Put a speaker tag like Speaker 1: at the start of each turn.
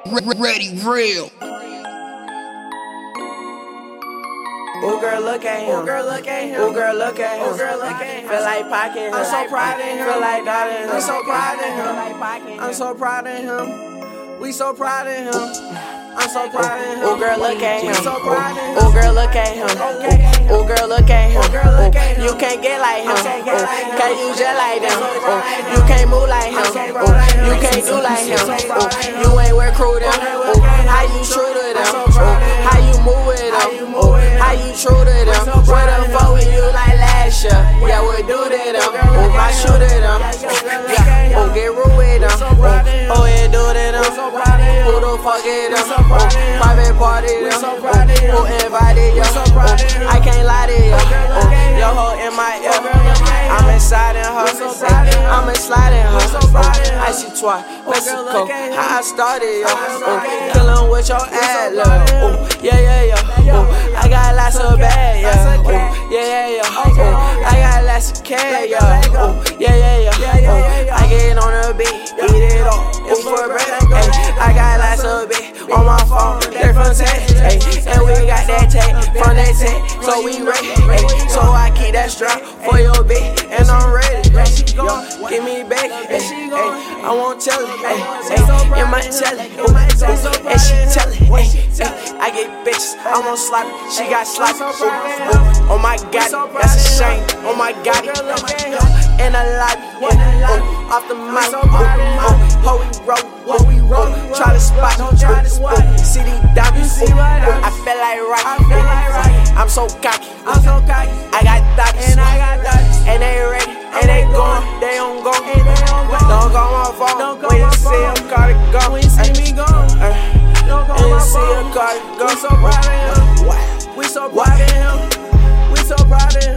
Speaker 1: Ready, real.
Speaker 2: Oh girl, look at him. Oh girl, look at him. Oh girl, look at him. Oh girl, look at him. Feel like pocket. I'm so proud of him. Feel like darling. I'm so proud of him. I'm so proud of him. We so proud of him. I'm so proud of him. Oh girl, look at him. Oh girl, look at him. Oh girl, look at him. You can't get like him. Can't use just like them. You can't move like him. You can't do like him. You ain't wear crew them. How you true to them? How you move with them? How you true to them? Where the fuck with you like last year? Yeah, we do to them. I shoot at them. Yeah, get rude with them. Yeah, do to them. Who the fuck is them? Private party, who invited you? I can't lie to you. Your hoe in my ear. I'm inside in her. I'm inside in her. I see twice. Mexico. How I started, yo. Killin' with your ad, love. Yeah. I got lots of bad, yeah. I got lots of cash, yeah. I get on the beat, eat it up. It's for bread. I got lots of beat on my phone. They're from tech, and we got that tech from that tech, so we ready. So I keep that strap for your bitch, and I'm ready. Give me back, I won't tell it. In my telly, and she tell it. I get bitches, I'm on sloppy, she got sloppy. Oh my god, that's a shame. Oh my god, in the lobby, off the mic, how we roll, try to spot, CD diamonds, I feel like rock, I'm so cocky, I got thoughts, and they ready, and they going, they don't go, don't go on my phone, when you see a car to go, when you see me go, and you see a car to go, we so proud of him, we so proud of him.